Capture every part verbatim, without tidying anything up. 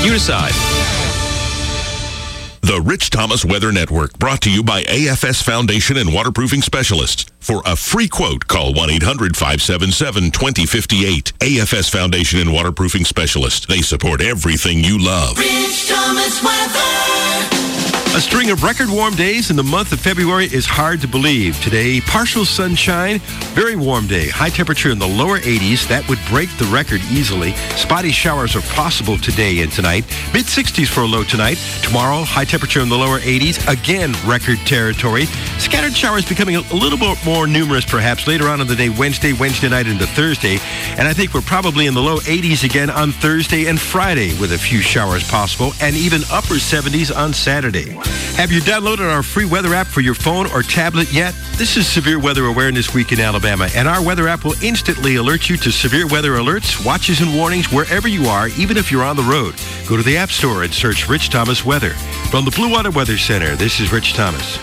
You decide. The Rich Thomas Weather Network, brought to you by A F S Foundation and Waterproofing Specialists. For a free quote, call one eight hundred five seven seven two zero five eight. A F S Foundation and Waterproofing Specialists. They support everything you love. Rich Thomas Weather. A string of record warm days in the month of February is hard to believe. Today, partial sunshine, very warm day. High temperature in the lower eighties. That would break the record easily. Spotty showers are possible today and tonight. mid sixties for a low tonight. Tomorrow, high temperature in the lower eighties. Again, record territory. Scattered showers becoming a little bit more numerous perhaps later on in the day, Wednesday, Wednesday night into Thursday. And I think we're probably in the low eighties again on Thursday and Friday with a few showers possible, and even upper seventies on Saturday. Have you downloaded our free weather app for your phone or tablet yet? This is Severe Weather Awareness Week in Alabama, and our weather app will instantly alert you to severe weather alerts, watches, and warnings wherever you are, even if you're on the road. Go to the App Store and search Rich Thomas Weather. From the Blue Water Weather Center, this is Rich Thomas.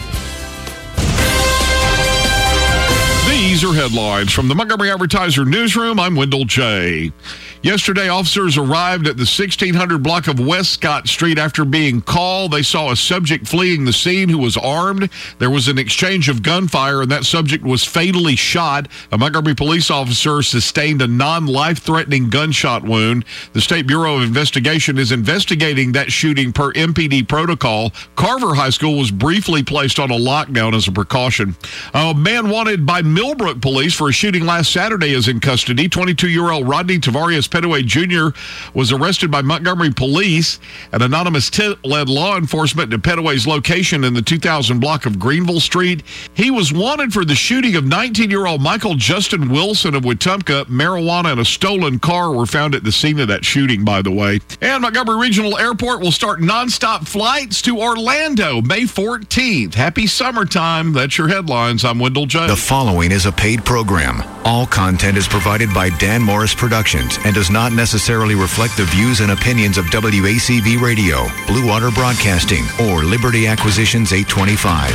These are headlines from the Montgomery Advertiser newsroom. I'm Wendell J. Yesterday, officers arrived at the sixteen hundred block of West Scott Street after being called. They saw a subject fleeing the scene who was armed. There was an exchange of gunfire, and that subject was fatally shot. A Montgomery police officer sustained a non-life-threatening gunshot wound. The State Bureau of Investigation is investigating that shooting per M P D protocol. Carver High School was briefly placed on a lockdown as a precaution. A man wanted by Millbrook police for a shooting last Saturday is in custody. twenty-two-year-old Rodney Tavarius Pettaway Junior was arrested by Montgomery police. An anonymous tip led law enforcement to Pettaway's location in the two thousand block of Greenville Street. He was wanted for the shooting of nineteen-year-old Michael Justin Wilson of Wetumpka. Marijuana and a stolen car were found at the scene of that shooting, by the way. And Montgomery Regional Airport will start nonstop flights to Orlando May fourteenth. Happy summertime. That's your headlines. I'm Wendell J. The following is a paid program. All content is provided by Dan Morris Productions and does not necessarily reflect the views and opinions of W A C V Radio, Blue Water Broadcasting, or Liberty Acquisitions eight twenty-five.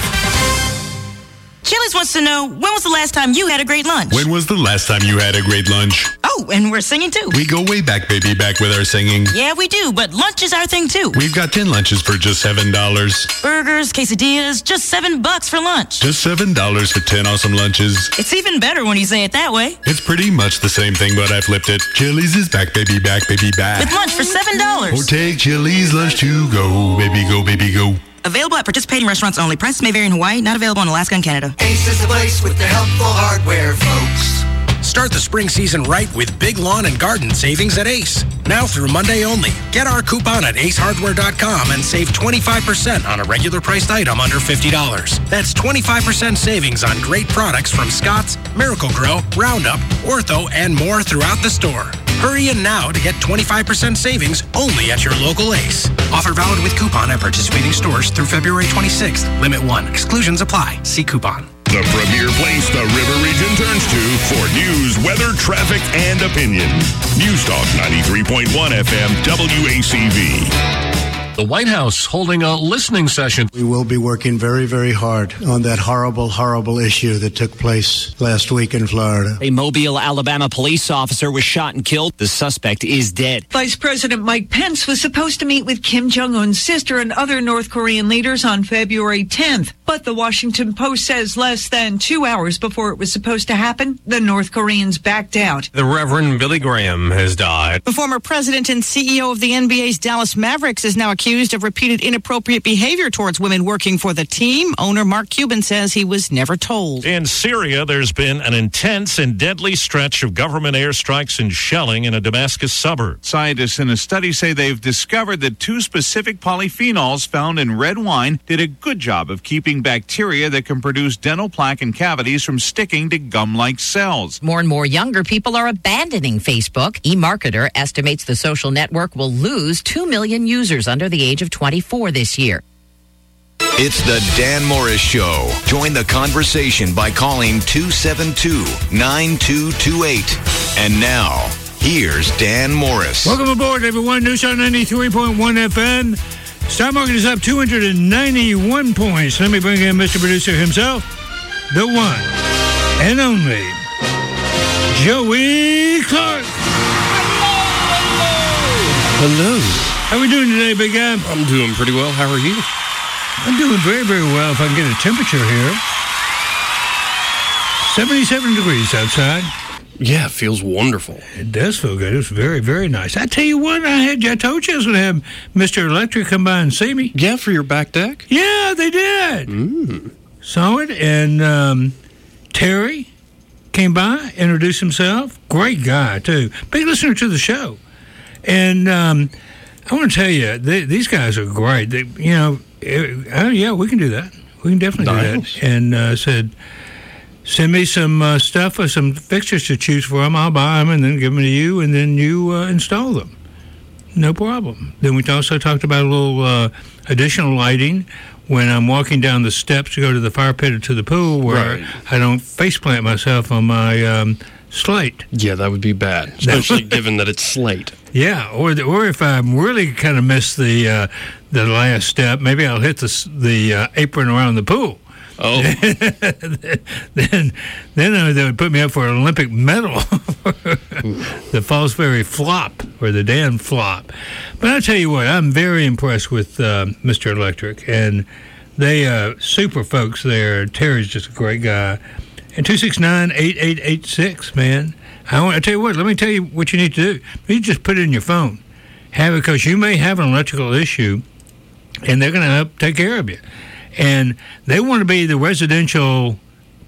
Chili's wants to know, when was the last time you had a great lunch? When was the last time you had a great lunch? Oh, and we're singing too. We go way back, baby, back with our singing. Yeah, we do, but lunch is our thing too. We've got ten lunches for just seven dollars. Burgers, quesadillas, just seven bucks for lunch. Just seven dollars for ten awesome lunches. It's even better when you say it that way. It's pretty much the same thing, but I flipped it. Chili's is back, baby, back, baby, back. With lunch for seven dollars. Or take Chili's lunch to go, baby, go, baby, go. Available at participating restaurants only. Prices may vary in Hawaii. Not available in Alaska and Canada. Ace is the place with the helpful hardware, folks. Start the spring season right with big lawn and garden savings at Ace. Now through Monday only. Get our coupon at ace hardware dot com and save twenty-five percent on a regular priced item under fifty dollars. That's twenty-five percent savings on great products from Scott's, Miracle-Gro, Roundup, Ortho, and more throughout the store. Hurry in now to get twenty-five percent savings only at your local Ace. Offer valid with coupon at participating stores through February twenty-sixth. Limit one. Exclusions apply. See coupon. The premier place the River Region turns to for news, weather, traffic, and opinion. News Talk ninety-three point one F M W A C V. The White House holding a listening session. We will be working very, very hard on that horrible, horrible issue that took place last week in Florida. A Mobile, Alabama police officer was shot and killed. The suspect is dead. Vice President Mike Pence was supposed to meet with Kim Jong-un's sister and other North Korean leaders on February tenth. But the Washington Post says less than two hours before it was supposed to happen, the North Koreans backed out. The Reverend Billy Graham has died. The former president and C E O of the N B A's Dallas Mavericks is now accused of repeated inappropriate behavior towards women working for the team. Owner Mark Cuban says he was never told. In Syria, there's been an intense and deadly stretch of government airstrikes and shelling in a Damascus suburb. Scientists in a study say they've discovered that two specific polyphenols found in red wine did a good job of keeping bacteria that can produce dental plaque and cavities from sticking to gum-like cells. More and more younger people are abandoning Facebook. eMarketer estimates the social network will lose two million users under the age of twenty-four this year. It's the Dan Morris Show. Join the conversation by calling two seven two, nine two two eight. And now, here's Dan Morris. Welcome aboard, everyone. News Talk ninety-three point one F M. Stock market is up two hundred ninety-one points. Let me bring in Mister Producer himself, the one and only Joey Clark. Hello. How we doing today, big guy? I'm doing pretty well. How are you? I'm doing very, very well if I can get a temperature here. seventy-seven degrees outside. Yeah, it feels wonderful. It does feel good. It's very, very nice. I tell you what, I had I told you I was going to have Mister Electric come by and see me. Yeah, for your back deck? Yeah, they did. Mm. Saw it, and um, Terry came by, introduced himself. Great guy, too. Big listener to the show. And um, I want to tell you, they, these guys are great. They, you know, uh, yeah, we can do that. We can definitely nice. do that. And uh, said, send me some uh, stuff or some fixtures to choose from. I'll buy them and then give them to you, and then you uh, install them. No problem. Then we also talked about a little uh, additional lighting when I'm walking down the steps to go to the fire pit or to the pool, where right. I don't faceplant myself on my um, slate. Yeah, that would be bad, especially given that it's slate. Yeah, or the, or if I really kind of miss the uh, the last step, maybe I'll hit the the uh, apron around the pool. Oh, then then uh, they would put me up for an Olympic medal, the Fallsbury flop or the Dan flop. But I tell you what, I'm very impressed with uh, Mister Electric, and they uh, super folks there. Terry's just a great guy. And two six nine, eight eight eight six, man. I want I tell you what. Let me tell you what you need to do. You just put it in your phone, have it, because you may have an electrical issue, and they're going to help take care of you. And they want to be the residential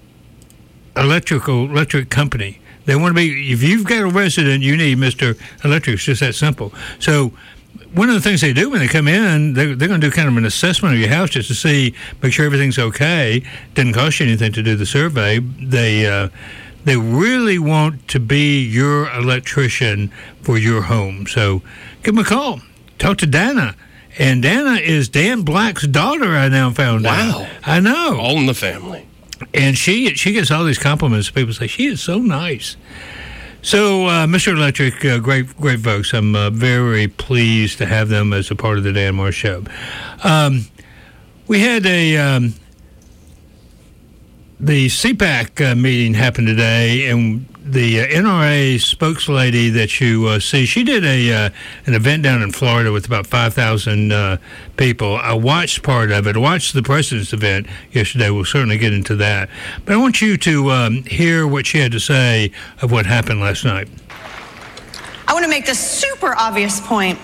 electrical electric company. They want to be, if you've got a resident, you need Mister Electric. It's just that simple. So one of the things they do when they come in, they're, they're going to do kind of an assessment of your house just to see, make sure everything's okay. Doesn't cost you anything to do the survey. They uh, they really want to be your electrician for your home. So give them a call. Talk to Dana. And Dana is Dan Black's daughter, I now found out. Wow. I know. All in the family. And she she gets all these compliments. People say, she is so nice. So, uh, Mister Electric, uh, great great folks. I'm uh, very pleased to have them as a part of the Dan Moore Show. Um, we had a... Um, the C PAC uh, meeting happened today, and the uh, N R A spokeslady that you uh, see, she did a uh, an event down in Florida with about five thousand uh, people. I watched part of it. I watched the president's event yesterday. We'll certainly get into that. But I want you to um, hear what she had to say of what happened last night. I want to make this super obvious point.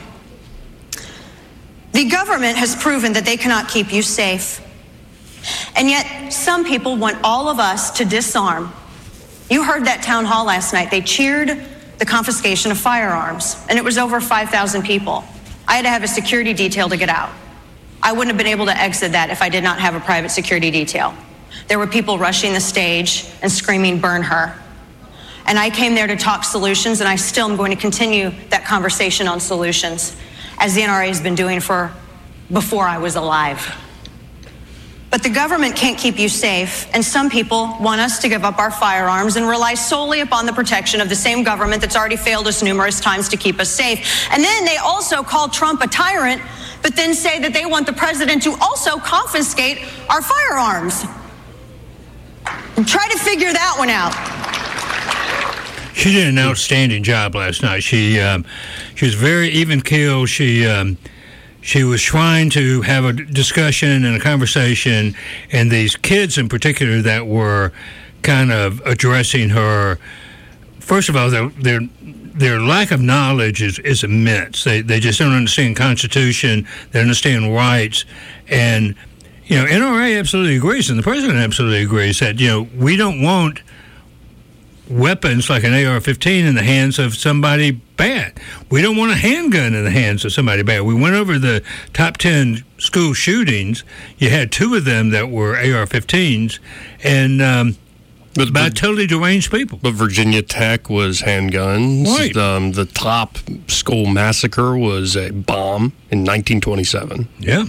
The government has proven that they cannot keep you safe. And yet, some people want all of us to disarm. You heard that town hall last night. They cheered the confiscation of firearms, and it was over five thousand people. I had to have a security detail to get out. I wouldn't have been able to exit that if I did not have a private security detail. There were people rushing the stage and screaming, "Burn her." And I came there to talk solutions, and I still am going to continue that conversation on solutions, as the N R A has been doing for before I was alive. But the government can't keep you safe, and some people want us to give up our firearms and rely solely upon the protection of the same government that's already failed us numerous times to keep us safe. And then they also call Trump a tyrant, but then say that they want the president to also confiscate our firearms. Try to figure that one out. She did an outstanding job last night. She um, she was very even keeled. She um, she was trying to have a discussion and a conversation, and these kids in particular that were kind of addressing her. First of all, their their, their lack of knowledge is, is immense. They they just don't understand Constitution. They understand rights, and you know, N R A absolutely agrees, and the president absolutely agrees that you know we don't want weapons like an A R fifteen in the hands of somebody bad. We don't want a handgun in the hands of somebody bad. We went over the top ten school shootings. You had two of them that were A R fifteens, and um, but, by but, totally deranged people. But Virginia Tech was handguns. Right. Um, the top school massacre was a bomb in nineteen twenty-seven. Yeah.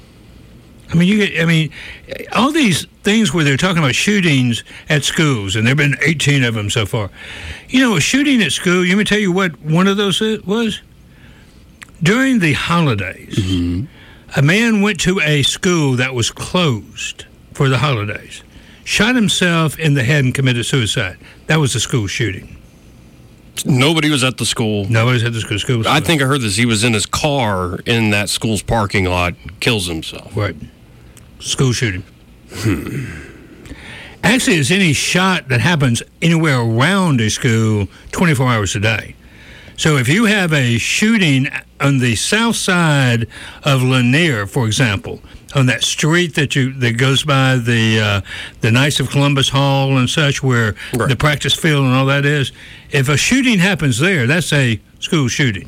I mean, you get, I mean, all these things where they're talking about shootings at schools, and there have been eighteen of them so far. You know, a shooting at school, let me tell you what one of those was. During the holidays, mm-hmm. a man went to a school that was closed for the holidays, shot himself in the head and committed suicide. That was a school shooting. Nobody was at the school. Nobody's at the school. school was I think I heard this. He was in his car in that school's parking lot, kills himself. Right. School shooting. Hmm. Actually, there's any shot that happens anywhere around a school twenty-four hours a day. So if you have a shooting on the south side of Lanier, for example, on that street that you that goes by the uh, the Knights of Columbus Hall and such, where right. the practice field and all that is, if a shooting happens there, that's a school shooting.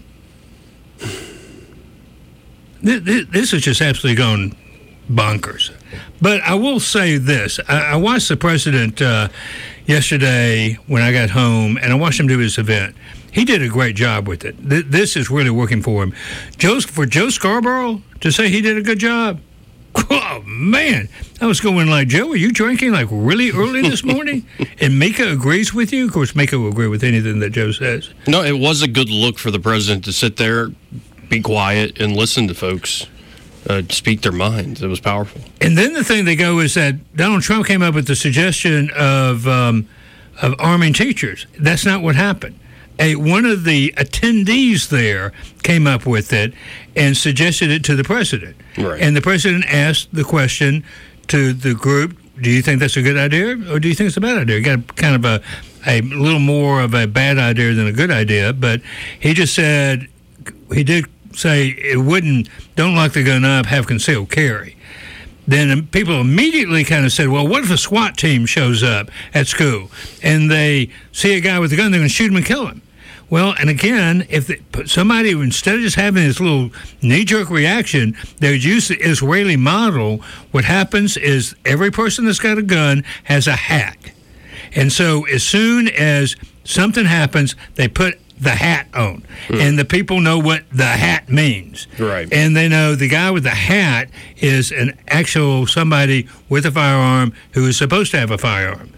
This has just absolutely gone bonkers. But I will say this. I, I watched the president uh, yesterday when I got home, and I watched him do his event. He did a great job with it. Th- this is really working for him. Joe, for Joe Scarborough to say he did a good job, oh, man. I was going like, Joe, are you drinking like really early this morning? And Mika agrees with you? Of course, Mika will agree with anything that Joe says. No, it was a good look for the president to sit there, be quiet, and listen to folks uh, speak their minds. It was powerful. And then the thing they go is that Donald Trump came up with the suggestion of um, of arming teachers. That's not what happened. A, one of the attendees there came up with it and suggested it to the president. Right. And the president asked the question to the group, do you think that's a good idea or do you think it's a bad idea? He got kind of a, a little more of a bad idea than a good idea, but he just said, he did say it wouldn't, don't lock the gun up, have concealed carry. Then people immediately kind of said, well, what if a SWAT team shows up at school and they see a guy with a gun, they're going to shoot him and kill him? Well, and again, if they, somebody, instead of just having this little knee-jerk reaction, they would use the Israeli model. What happens is every person that's got a gun has a hat. And so as soon as something happens, they put the hat on. Hmm. And the people know what the hat means. Right. And they know the guy with the hat is an actual somebody with a firearm who is supposed to have a firearm.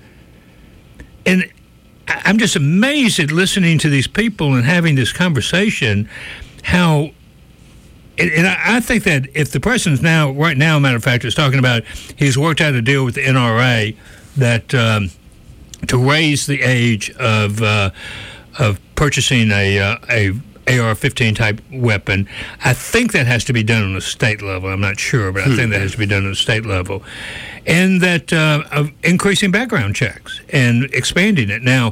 And I'm just amazed at listening to these people and having this conversation, how, and I think that if the president's now, right now, matter of fact, is talking about he's worked out a deal with the N R A that um, to raise the age of uh, of purchasing a uh, a A R fifteen type weapon. I think that has to be done on a state level. I'm not sure, but I think that has to be done on a state level. And that uh, of increasing background checks and expanding it. Now,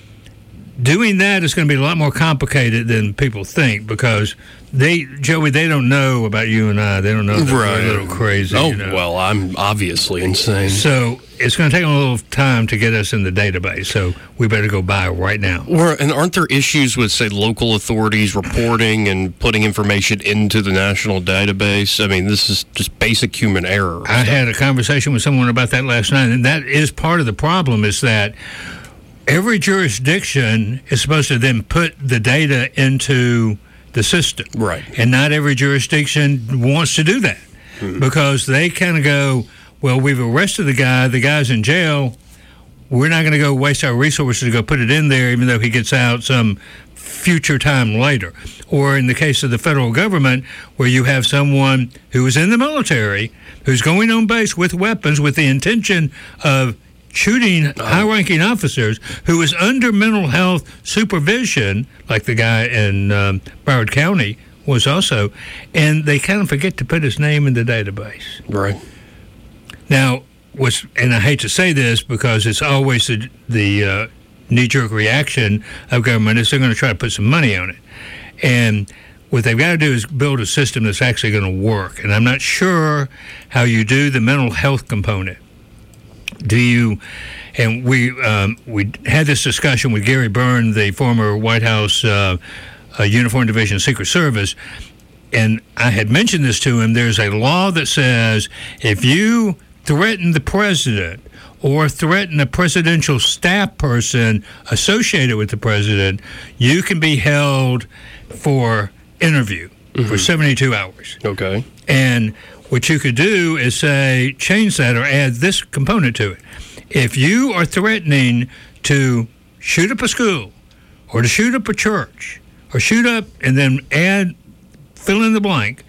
doing that is going to be a lot more complicated than people think because they, Joey, they don't know about you and I. They don't know that right. we're a little crazy. Oh, you know? Well, I'm obviously insane. So it's going to take a little time to get us in the database, so we better go buy it right now. Well, and aren't there issues with, say, local authorities reporting and putting information into the national database? I mean, this is just basic human error. I had a conversation with someone about that last night, and that is part of the problem is that every jurisdiction is supposed to then put the data into the system. Right. And not every jurisdiction wants to do that hmm. because they kind of go, well, we've arrested the guy, the guy's in jail, we're not going to go waste our resources to go put it in there even though he gets out some future time later. Or in the case of the federal government, where you have someone who is in the military, who's going on base with weapons with the intention of shooting high-ranking officers, who is under mental health supervision, like the guy in um, Broward County was also, and they kind of forget to put his name in the database. Right. Now, what's, and I hate to say this because it's always the, the uh, knee-jerk reaction of government is they're going to try to put some money on it. And what they've got to do is build a system that's actually going to work. And I'm not sure how you do the mental health component. Do you, and we um, we had this discussion with Gary Byrne, the former White House uh, uh, Uniform Division Secret Service, and I had mentioned this to him. There's a law that says if you threaten the president or threaten a presidential staff person associated with the president, you can be held for interview mm-hmm. for seventy-two hours. Okay. And what you could do is say, change that or add this component to it. If you are threatening to shoot up a school or to shoot up a church or shoot up and then add, fill in the blank,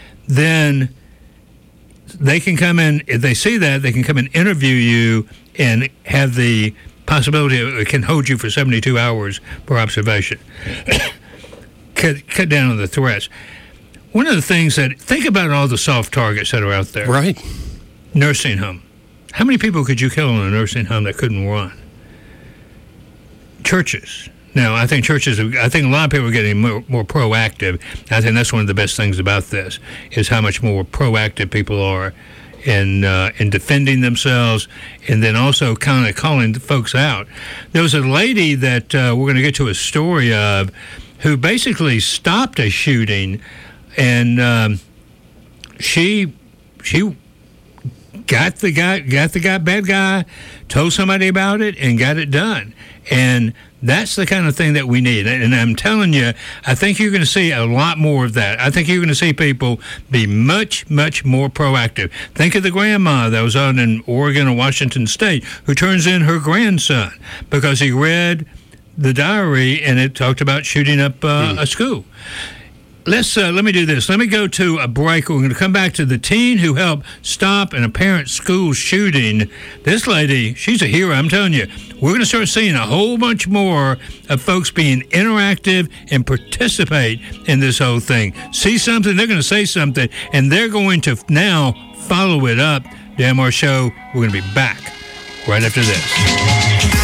then they can come in, if they see that, they can come and interview you and have the possibility it can hold you for seventy-two hours per observation. cut, cut down on the threats. One of the things that, think about all the soft targets that are out there. Right. Nursing home. How many people could you kill in a nursing home that couldn't run? Churches. Now, I think churches, I think a lot of people are getting more, more proactive. I think that's one of the best things about this, is how much more proactive people are in uh, in defending themselves, and then also kind of calling folks out. There was a lady that uh, we're going to get to a story of who basically stopped a shooting, and um, she she got the guy, got the guy, bad guy, told somebody about it, and got it done. And that's the kind of thing that we need. And I'm telling you, I think you're going to see a lot more of that. I think you're going to see people be much, much more proactive. Think of the grandma that was out in Oregon or Washington State who turns in her grandson because he read the diary and it talked about shooting up uh, mm. a school. Let's uh, let me do this. Let me go to a break. We're going to come back to the teen who helped stop an apparent school shooting. This lady, she's a hero. I'm telling you, we're going to start seeing a whole bunch more of folks being interactive and participate in this whole thing. See something, they're going to say something, and they're going to now follow it up. Dan Moore Show. We're going to be back right after this.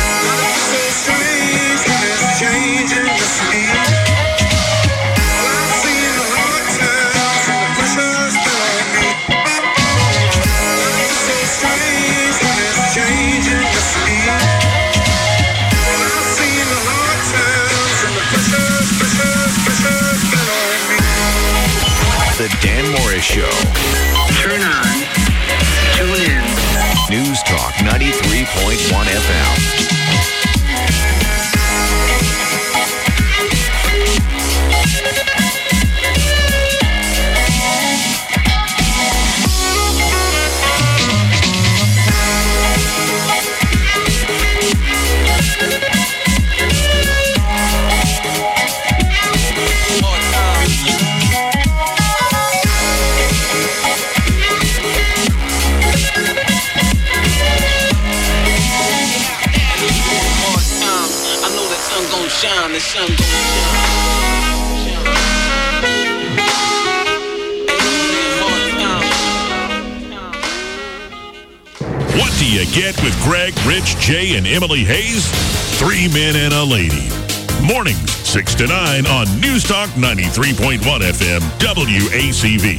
The Dan Morris Show. Turn on. Tune in. News Talk ninety-three point one F M. Shine, the sun gon' shine. What do you get with Greg, Rich, Jay, and Emily Hayes? Three men and a lady. Mornings, six to nine on News Talk ninety-three point one F M, W A C V.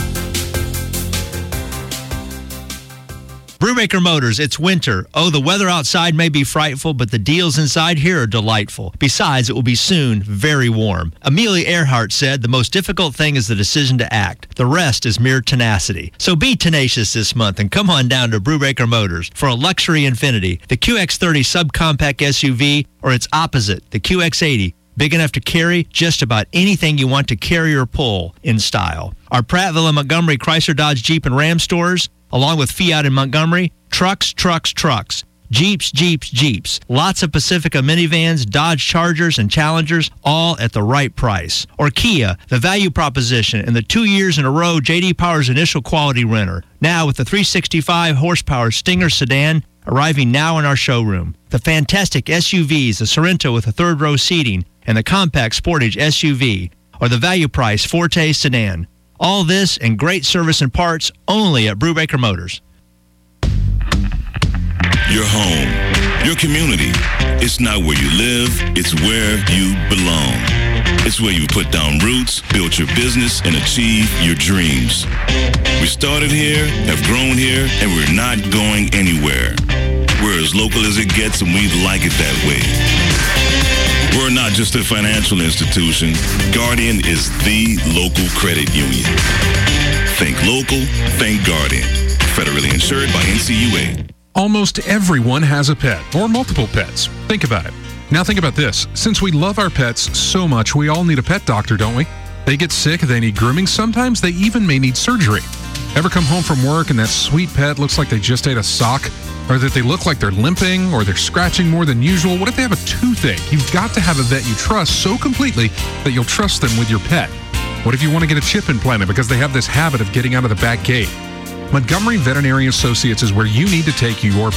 Brubaker Motors, it's winter. Oh, the weather outside may be frightful, but the deals inside here are delightful. Besides, it will be soon very warm. Amelia Earhart said, the most difficult thing is the decision to act. The rest is mere tenacity. So be tenacious this month and come on down to Brubaker Motors for a luxury Infiniti, the Q X thirty subcompact S U V, or its opposite, the Q X eighty. Big enough to carry just about anything you want to carry or pull in style. Our Prattville and Montgomery Chrysler, Dodge, Jeep, and Ram stores, along with Fiat in Montgomery, trucks, trucks, trucks, Jeeps, Jeeps, Jeeps, lots of Pacifica minivans, Dodge Chargers, and Challengers, all at the right price. Or Kia, the value proposition, and the two years in a row J D Power's initial quality renter. Now with the three hundred sixty-five horsepower Stinger sedan arriving now in our showroom. The fantastic S U Vs, the Sorento with a third row seating, and the compact Sportage S U V, or the value price Forte sedan. All this and great service and parts only at Brubaker Motors. Your home, your community. It's not where you live, it's where you belong. It's where you put down roots, build your business, and achieve your dreams. We started here, have grown here, and we're not going anywhere. We're as local as it gets, and we like it that way. We're not just a financial institution. Guardian is the local credit union. Think local, think Guardian. Federally insured by N C U A. Almost everyone has a pet or multiple pets. Think about it. Now think about this. Since we love our pets so much, we all need a pet doctor, don't we? They get sick, they need grooming, sometimes they even may need surgery. Ever come home from work and that sweet pet looks like they just ate a sock? Or that they look like they're limping or they're scratching more than usual? What if they have a toothache? You've got to have a vet you trust so completely that you'll trust them with your pet. What if you want to get a chip implanted because they have this habit of getting out of the back gate? Montgomery Veterinary Associates is where you need to take your pet.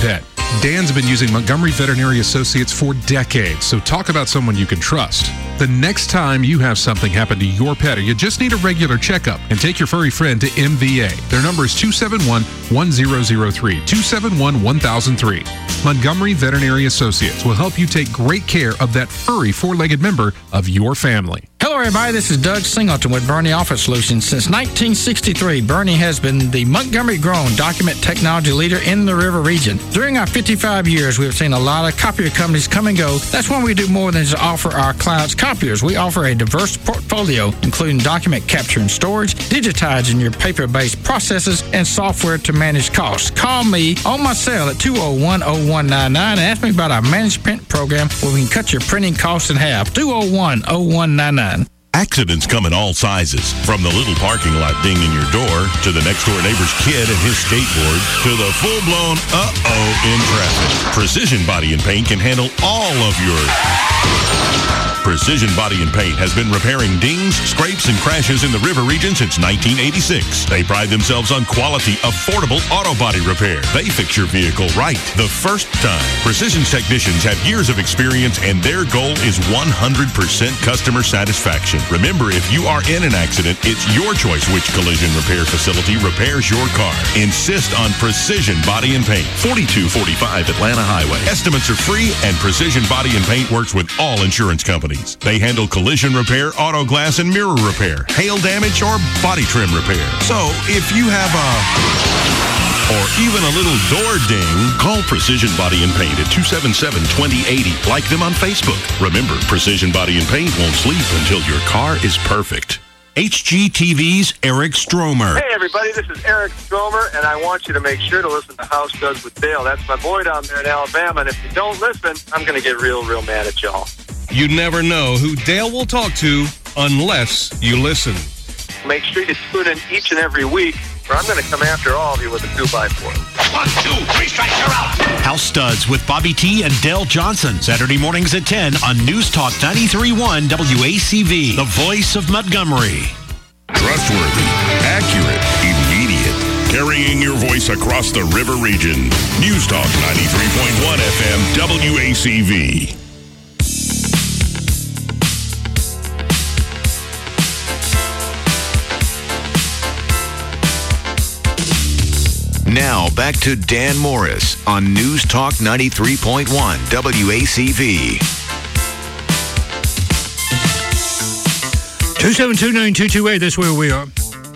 Dan's been using Montgomery Veterinary Associates for decades, so talk about someone you can trust. The next time you have something happen to your pet or you just need a regular checkup, and take your furry friend to M V A. Their number is two seven one, one zero zero three, two seven one, one thousand three. Montgomery Veterinary Associates will help you take great care of that furry four-legged member of your family. Hello, everybody. This is Doug Singleton with Bernie Office Solutions. Since nineteen sixty-three, Bernie has been the Montgomery-grown document technology leader in the River region. During our fifty-five years, we have seen a lot of copier companies come and go. That's why we do more than just offer our clients copiers. We offer a diverse portfolio, including document capture and storage, digitizing your paper-based processes, and software to manage costs. Call me on my cell at two oh one, oh one nine nine and ask me about our managed print program where we can cut your printing costs in half. two oh one, oh one nine nine. Accidents come in all sizes, from the little parking lot dinging your door, to the next door neighbor's kid and his skateboard, to the full-blown uh-oh in traffic. Precision Body and Paint can handle all of your... Precision Body and Paint has been repairing dings, scrapes, and crashes in the River region since nineteen eighty-six. They pride themselves on quality, affordable auto body repair. They fix your vehicle right the first time. Precision's technicians have years of experience, and their goal is one hundred percent customer satisfaction. Remember, if you are in an accident, it's your choice which collision repair facility repairs your car. Insist on Precision Body and Paint. forty-two forty-five Atlanta Highway. Estimates are free, and Precision Body and Paint works with all insurance companies. They handle collision repair, auto glass, and mirror repair, hail damage, or body trim repair. So, if you have a... or even a little door ding, call Precision Body and Paint at two seven seven, two oh eight oh. Like them on Facebook. Remember, Precision Body and Paint won't sleep until your car is perfect. H G T V's Eric Stromer. Hey, everybody, this is Eric Stromer, and I want you to make sure to listen to House Does with Dale. That's my boy down there in Alabama, and if you don't listen, I'm going to get real, real mad at y'all. You never know who Dale will talk to unless you listen. Make sure you tune in each and every week, or I'm going to come after all of you with a two by four. One, two, three strikes, you're out. House Studs with Bobby T and Dale Johnson. Saturday mornings at ten on News Talk ninety-three point one W A C V, the voice of Montgomery. Trustworthy, accurate, immediate. Carrying your voice across the River region. News Talk ninety-three point one F M W A C V. Now, back to Dan Morris on News Talk ninety-three point one W A C V. two seven two, nine two two eight, that's where we are.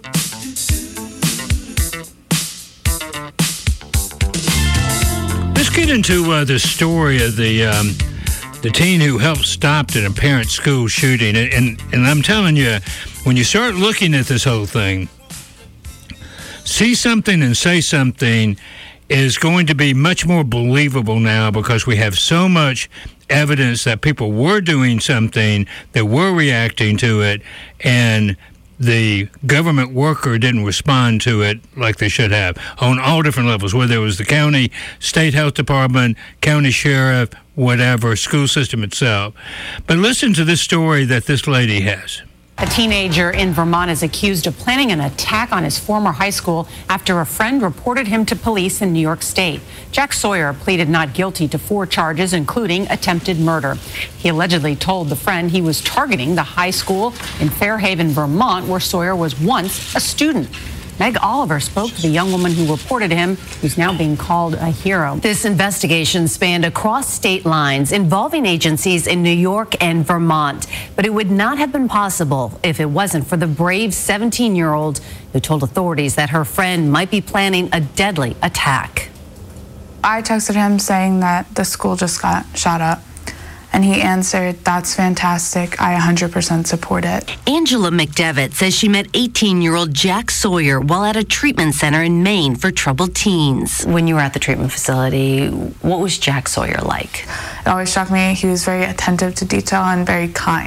Let's get into uh, the story of the um, the teen who helped stop an apparent school shooting. And, and, and I'm telling you, when you start looking at this whole thing, see something and say something is going to be much more believable now because we have so much evidence that people were doing something, that were reacting to it, and the government worker didn't respond to it like they should have on all different levels, whether it was the county, state health department, county sheriff, whatever, school system itself. But listen to this story that this lady has. A teenager in Vermont is accused of planning an attack on his former high school after a friend reported him to police in New York State. Jack Sawyer pleaded not guilty to four charges, including attempted murder. He allegedly told the friend he was targeting the high school in Fairhaven, Vermont, where Sawyer was once a student. Meg Oliver spoke to the young woman who reported him, who's now being called a hero. This investigation spanned across state lines, involving agencies in New York and Vermont. But it would not have been possible if it wasn't for the brave seventeen-year-old who told authorities that her friend might be planning a deadly attack. I texted him saying that the school just got shot up. And he answered, "That's fantastic. I one hundred percent support it." Angela McDevitt says she met eighteen-year-old Jack Sawyer while at a treatment center in Maine for troubled teens. When you were at the treatment facility, what was Jack Sawyer like? It always struck me he was very attentive to detail and very kind.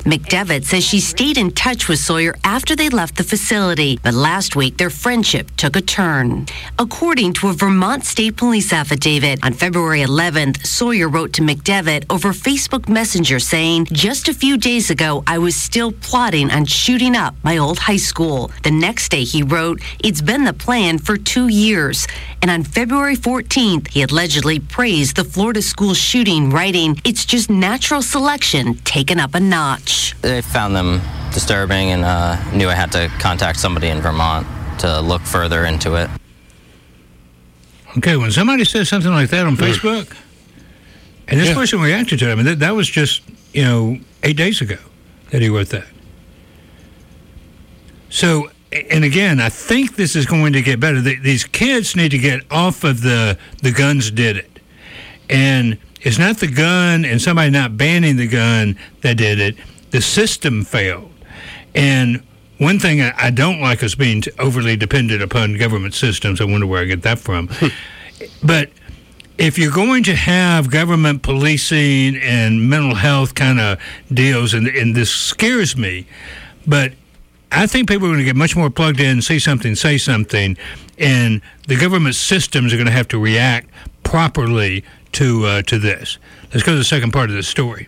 McDevitt says she stayed in touch with Sawyer after they left the facility, but last week their friendship took a turn. According to a Vermont State Police affidavit, on February eleventh, Sawyer wrote to McDevitt over Facebook Messenger saying, "Just a few days ago, I was still plotting on shooting up my old high school." The next day he wrote, "It's been the plan for two years." And on February fourteenth, he allegedly praised the Florida school shooting, writing, "It's just natural selection taken up a notch." I found them disturbing and uh, knew I had to contact somebody in Vermont to look further into it. Okay, when somebody says something like that on Facebook, and this yeah. person reacted to it, I mean, that, that was just, you know, eight days ago that he wrote that. So, and again, I think this is going to get better. The, these kids need to get off of the the guns did it. And it's not the gun and somebody not banning the gun that did it. The system failed. And one thing I, I don't like is being overly dependent upon government systems. I wonder where I get that from. But if you're going to have government policing and mental health kind of deals, and, and this scares me, but I think people are going to get much more plugged in, see something, say something, and the government systems are going to have to react properly to uh, to this. Let's go to the second part of the story.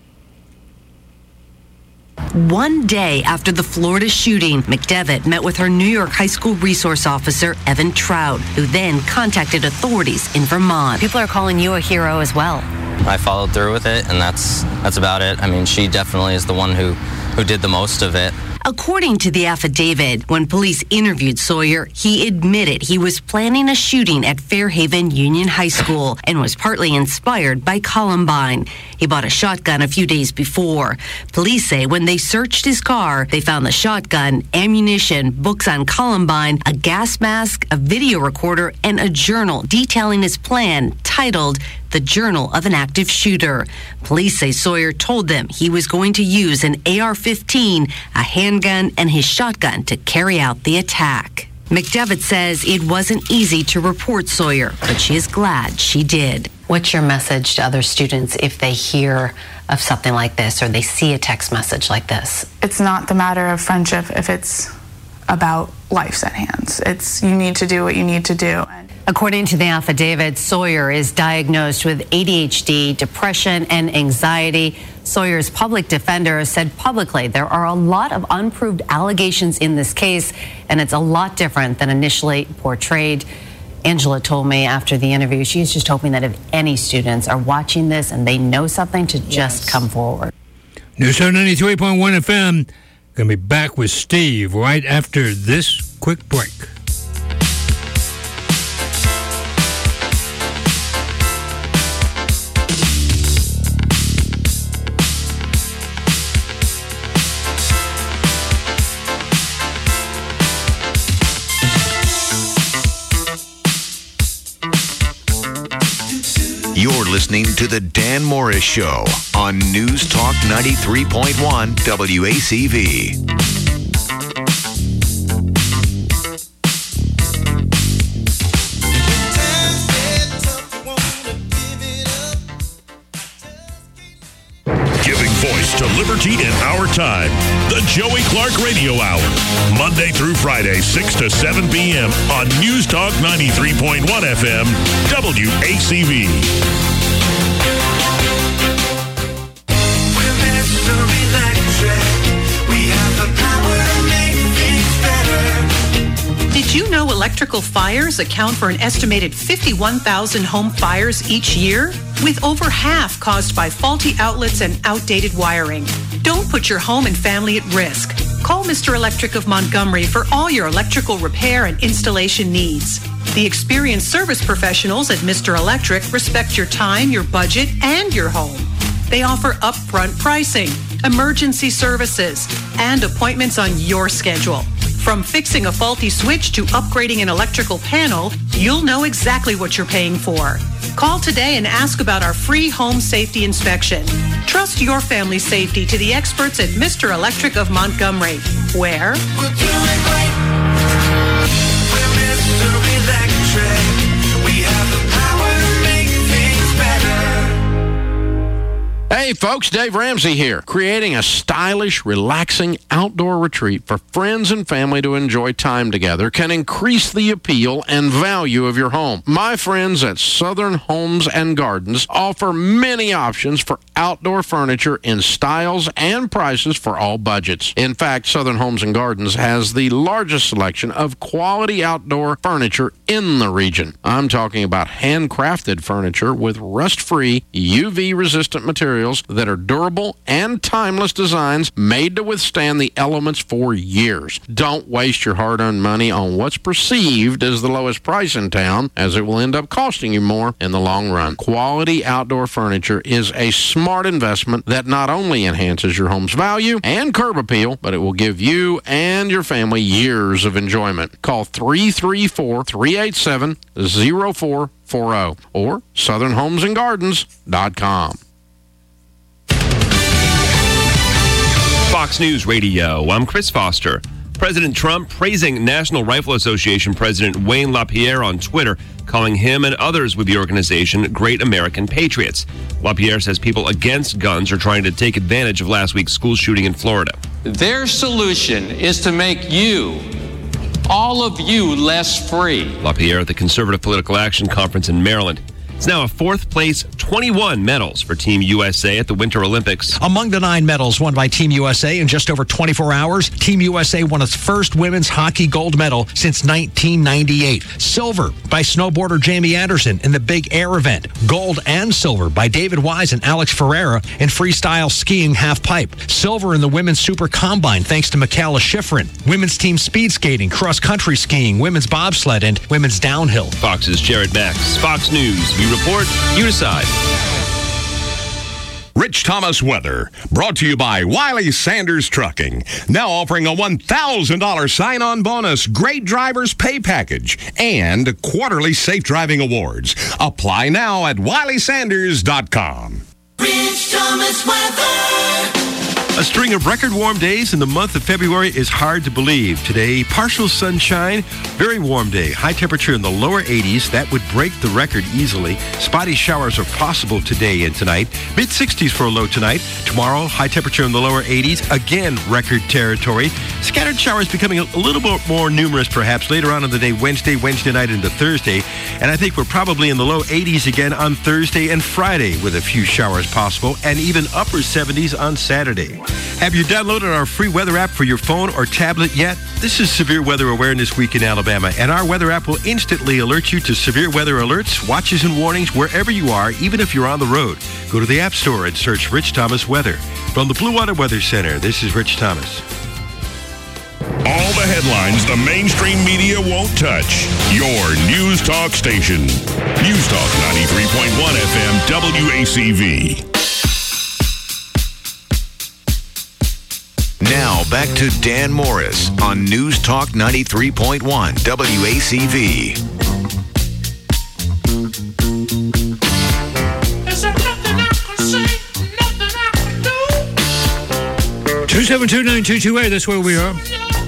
One day after the Florida shooting, McDevitt met with her New York high school resource officer, Evan Trout, who then contacted authorities in Vermont. People are calling you a hero as well. I followed through with it, and that's that's about it. I mean, she definitely is the one who, who did the most of it. According to the affidavit, when police interviewed Sawyer, he admitted he was planning a shooting at Fairhaven Union High School and was partly inspired by Columbine. He bought a shotgun a few days before. Police say when they searched his car, they found the shotgun, ammunition, books on Columbine, a gas mask, a video recorder, and a journal detailing his plan titled The Journal of an Active Shooter. Police say Sawyer told them he was going to use an A R fifteen, a handgun, and his shotgun to carry out the attack. McDevitt says it wasn't easy to report Sawyer, but she is glad she did. What's your message to other students if they hear of something like this or they see a text message like this? It's not the matter of friendship if it's about life's at hand. It's you need to do what you need to do. According to the affidavit, Sawyer is diagnosed with A D H D, depression, and anxiety. Sawyer's public defender said publicly there are a lot of unproved allegations in this case, and it's a lot different than initially portrayed. Angela told me after the interview she's just hoping that if any students are watching this and they know something, to just yes. come forward. News Talk ninety-three point one F M. Going to be back with Steve right after this quick break. You're listening to The Dan Morris Show on News Talk ninety-three point one W A C V. Giving voice to liberty in our time. The Joey Clark Radio Hour. Monday through Friday, six to seven p.m. on News Talk ninety-three point one F M, W A C V. Did you know electrical fires account for an estimated fifty-one thousand home fires each year? With over half caused by faulty outlets and outdated wiring. Don't put your home and family at risk. Call Mister Electric of Montgomery for all your electrical repair and installation needs. The experienced service professionals at Mister Electric respect your time, your budget, and your home. They offer upfront pricing, emergency services, and appointments on your schedule. From fixing a faulty switch to upgrading an electrical panel, you'll know exactly what you're paying for. Call today and ask about our free home safety inspection. Trust your family's safety to the experts at Mister Electric of Montgomery, where we'll do it right. We're Mister Electric. We have the power to make things better. Hey, Hey folks, Dave Ramsey here, creating a stylish, relaxing outdoor retreat for friends and family to enjoy time together can increase the appeal and value of your home. My friends at Southern Homes and Gardens offer many options for outdoor furniture in styles and prices for all budgets. In fact, Southern Homes and Gardens has the largest selection of quality outdoor furniture in the region. I'm talking about handcrafted furniture with rust-free, U V-resistant materials that are durable and timeless designs made to withstand the elements for years. Don't waste your hard-earned money on what's perceived as the lowest price in town, as it will end up costing you more in the long run. Quality outdoor furniture is a smart investment that not only enhances your home's value and curb appeal, but it will give you and your family years of enjoyment. Call three three four, three eight seven, zero four four zero or southern homes and gardens dot com. Fox News Radio, I'm Chris Foster. President Trump praising National Rifle Association President Wayne LaPierre on Twitter, calling him and others with the organization great American patriots. LaPierre says people against guns are trying to take advantage of last week's school shooting in Florida. Their solution is to make you, all of you, less free. LaPierre at the Conservative Political Action Conference in Maryland. It's now a fourth place, twenty-one medals for Team U S A at the Winter Olympics. Among the nine medals won by Team U S A in just over twenty-four hours, Team U S A won its first women's hockey gold medal since nineteen ninety-eight. Silver by snowboarder Jamie Anderson in the big air event. Gold and silver by David Wise and Alex Ferreira in freestyle skiing half pipe. Silver in the women's super combine thanks to Michaela Schifrin. Women's team speed skating, cross country skiing, women's bobsled, and women's downhill. Fox's Jared Max. Fox News. We report, you decide. Rich Thomas weather, brought to you by Wiley Sanders Trucking. Now offering a one thousand dollars sign-on bonus, great drivers pay package, and quarterly safe driving awards. Apply now at wiley sanders dot com. Rich Thomas weather. A string of record warm days in the month of February is hard to believe. Today, partial sunshine, very warm day. High temperature in the lower eighties. That would break the record easily. Spotty showers are possible today and tonight. mid sixties for a low tonight. Tomorrow, high temperature in the lower eighties. Again, record territory. Scattered showers becoming a little bit more numerous perhaps later on in the day, Wednesday, Wednesday night into Thursday. And I think we're probably in the low eighties again on Thursday and Friday with a few showers possible, and even upper seventies on Saturday. Have you downloaded our free weather app for your phone or tablet yet? This is Severe Weather Awareness Week in Alabama, and our weather app will instantly alert you to severe weather alerts, watches, and warnings wherever you are, even if you're on the road. Go to the App Store and search Rich Thomas Weather. From the Blue Water Weather Center, this is Rich Thomas. All the headlines the mainstream media won't touch. Your News Talk station. News Talk ninety-three point one F M W A C V. Now back to Dan Morris on News Talk ninety-three point one W A C V. two seven two, nine two two eight, that's where we are.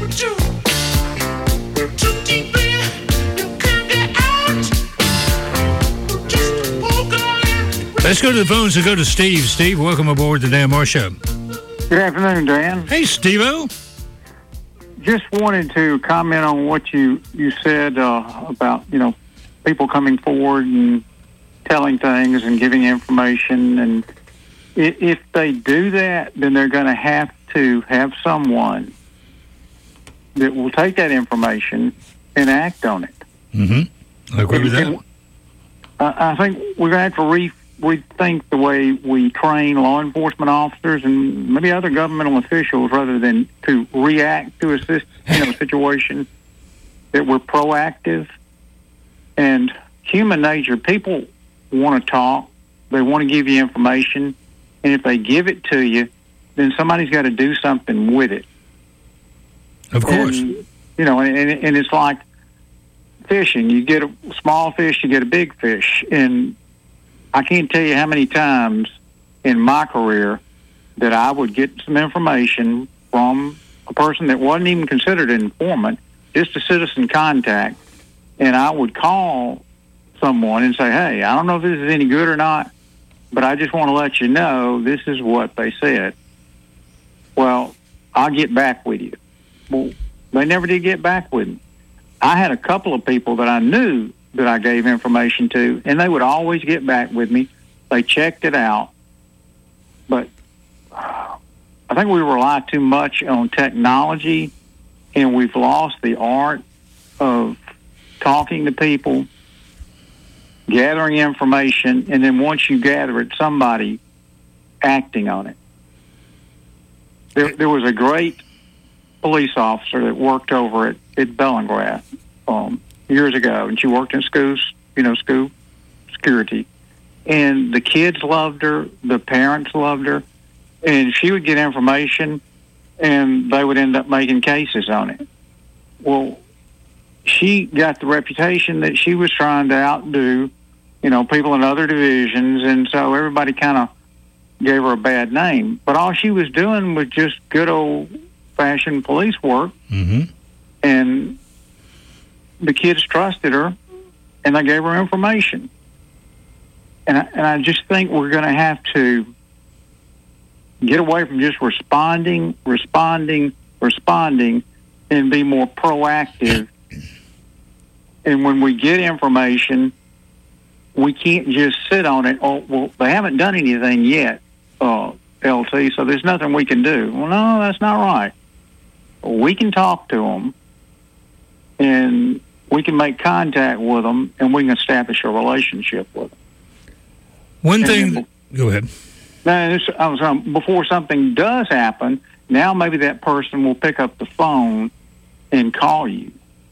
Let's go to the phones and go to Steve. Steve, welcome aboard the Dan Morris Show. Good afternoon, Dan. Hey, Steve-O. Just wanted to comment on what you, you said uh, about, you know, people coming forward and telling things and giving information. And if, if they do that, then they're going to have to have someone that will take that information and act on it. Mm-hmm. I agree with that. And, uh, I think we're going to have to re- rethink the way we train law enforcement officers and maybe other governmental officials, rather than to react to a you know, situation, that we're proactive. And human nature, people want to talk, they want to give you information, and if they give it to you, then somebody's got to do something with it. Of course. And, you know, and, and it's like fishing. You get a small fish, you get a big fish. And I can't tell you how many times in my career that I would get some information from a person that wasn't even considered an informant, just a citizen contact, and I would call someone and say, hey, I don't know if this is any good or not, but I just want to let you know this is what they said. Well, I'll get back with you. Well, they never did get back with me. I had a couple of people that I knew that I gave information to, and they would always get back with me. They checked it out. But I think we rely too much on technology, and we've lost the art of talking to people, gathering information, and then once you gather it, somebody acting on it. There, there was a great police officer that worked over at, at Bellingrath um, years ago, and she worked in schools, you know, school security. And the kids loved her, the parents loved her, and she would get information, and they would end up making cases on it. Well, she got the reputation that she was trying to outdo, you know, people in other divisions, and so everybody kind of gave her a bad name. But all she was doing was just good old-fashioned police work, mm-hmm. and the kids trusted her, and they gave her information. And I, and I just think we're going to have to get away from just responding, responding, responding, and be more proactive. And when we get information, we can't just sit on it. Oh, well, they haven't done anything yet, uh, L T, so there's nothing we can do. Well, no, that's not right. We can talk to them, and we can make contact with them, and we can establish a relationship with them. One and thing... Then, go ahead. Now, this, I was, um, before something does happen, now maybe that person will pick up the phone and call you.